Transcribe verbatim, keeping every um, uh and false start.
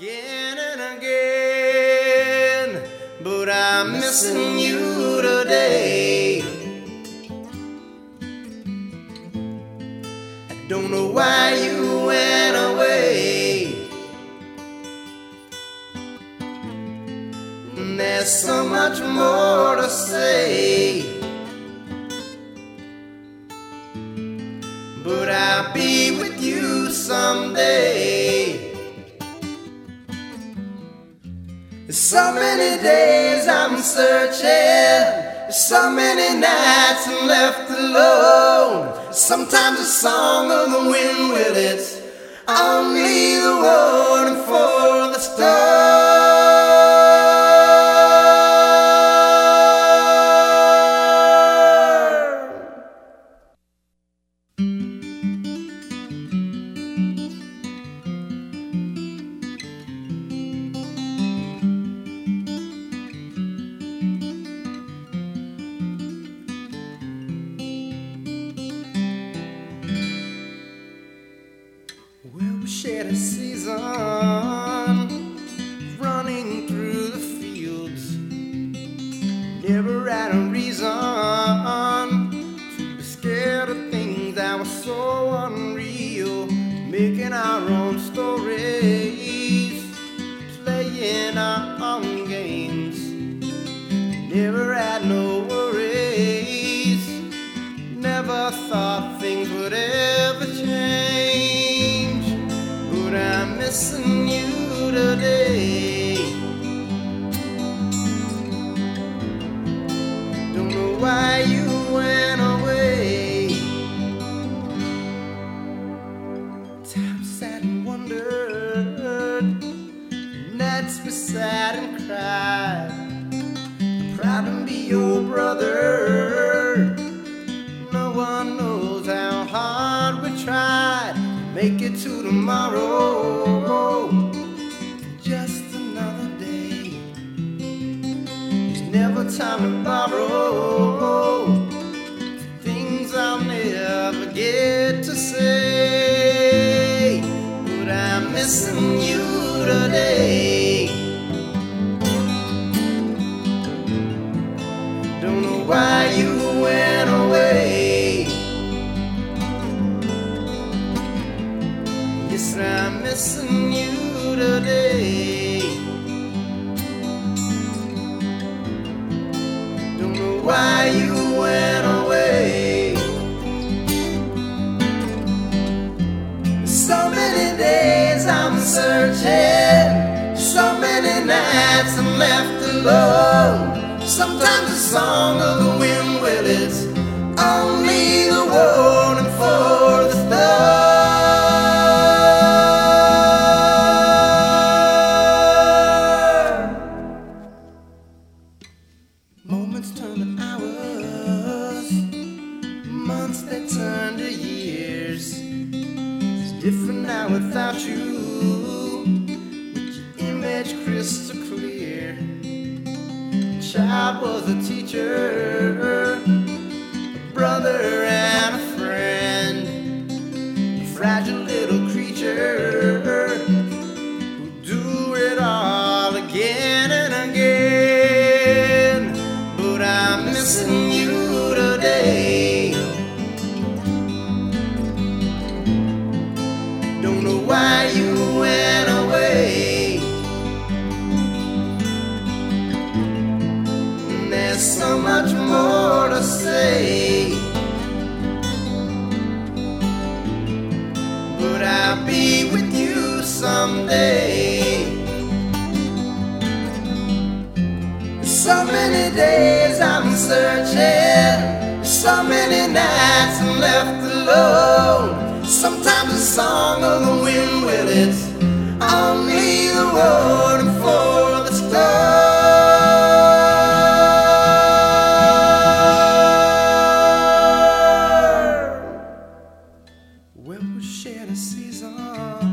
again and again, but I'm missing you today. I don't know why you went away. And there's so much more to say, but I'll be with you someday. So many days I'm searching, so many nights I'm left alone. Sometimes a song of the wind will it's only the warning for the storm. Well, we shared a season, running through the fields. Never had a reason to be scared of things that were so unreal. Making our own stories, playing our own games. Never had no worries, never thought things would ever change. But I'm missing you today. Don't know why you went away. Time sat and wondered, nights we sat and cried. I'm proud to be your brother. No one knows how hard we tried. Make it to tomorrow, just another day. There's never time to borrow things I'll never get to say. But I'm missing you today. Don't know why you went away. Yes, I'm missing you today. Don't know why you went away. So many days I'm searching, so many nights I'm left alone. Sometimes a song of the wind, well, it's only the warning for the storm. Moments turn to hours, months that turn to years. It's different now without you, with your image crystal clear. A child was a teacher, a brother and a friend, a fragile little creature who'd do it all again and again. But I'm missing you today. Don't know why you went away. And there's so much more to say, but I'll be with you someday. So many days I'm searching, so many nights I'm left alone. Sometimes a song of the wind, well, it's only the warning for the storm. Well, we shared a season,